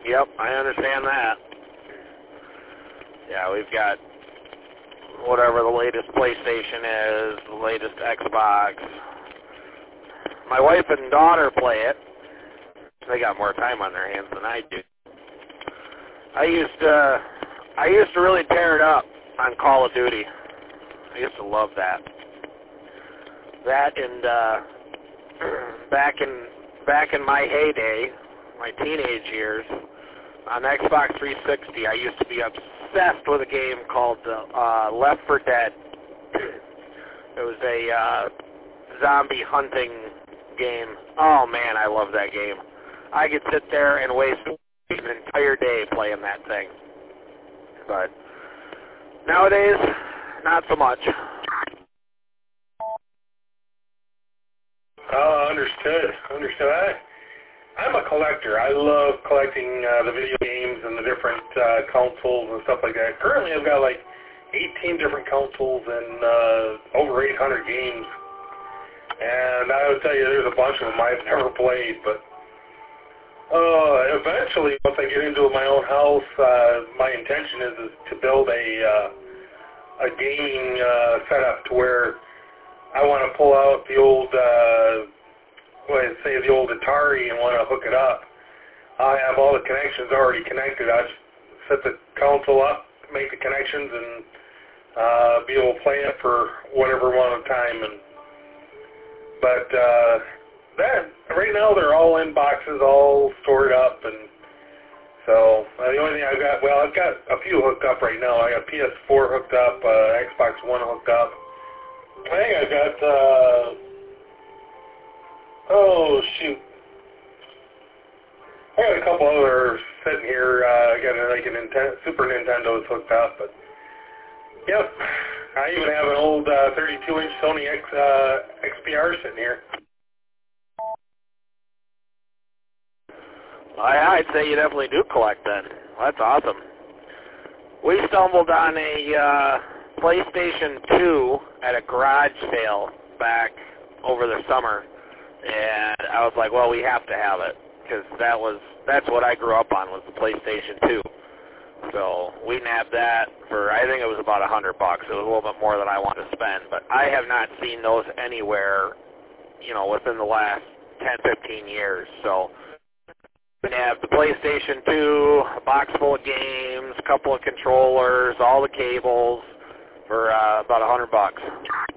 Yep, I understand that. Yeah, we've got whatever the latest PlayStation is, the latest Xbox. My wife and daughter play it. They got more time on their hands than I do. I used to really tear it up on Call of Duty. I used to love that. That and back in my heyday, my teenage years, on Xbox 360, I used to be obsessed with a game called Left 4 Dead. It was a zombie hunting game. Oh man, I love that game. I could sit there and waste an entire day playing that thing. But nowadays, not so much. Oh, understood. I'm a collector. I love collecting the video games and the different consoles and stuff like that. Currently, I've got like 18 different consoles and over 800 games. And I would tell you, there's a bunch of them I've never played, but eventually, once I get into my own house, my intention is to build a gaming setup to where I want to pull out the old, the old Atari and want to hook it up. I have all the connections already connected. I just set the console up, make the connections, and be able to play it for whatever amount of time. But that right now they're all in boxes, all stored up, and so the only thing I've got a few hooked up right now. I got PS4 hooked up, Xbox One hooked up. I think I've got I got a couple others sitting here. I got like a Super Nintendo's hooked up, but yep. I even have an old 32-inch Sony XPR sitting here. I'd say you definitely do collect then. That's awesome. We stumbled on a PlayStation 2 at a garage sale back over the summer, and I was like, well, we have to have it, because that's what I grew up on, was the PlayStation 2. So we nabbed that for, I think it was about $100. It was a little bit more than I wanted to spend, but I have not seen those anywhere, within the last 10, 15 years. So we nabbed the PlayStation 2, a box full of games, a couple of controllers, all the cables for about $100.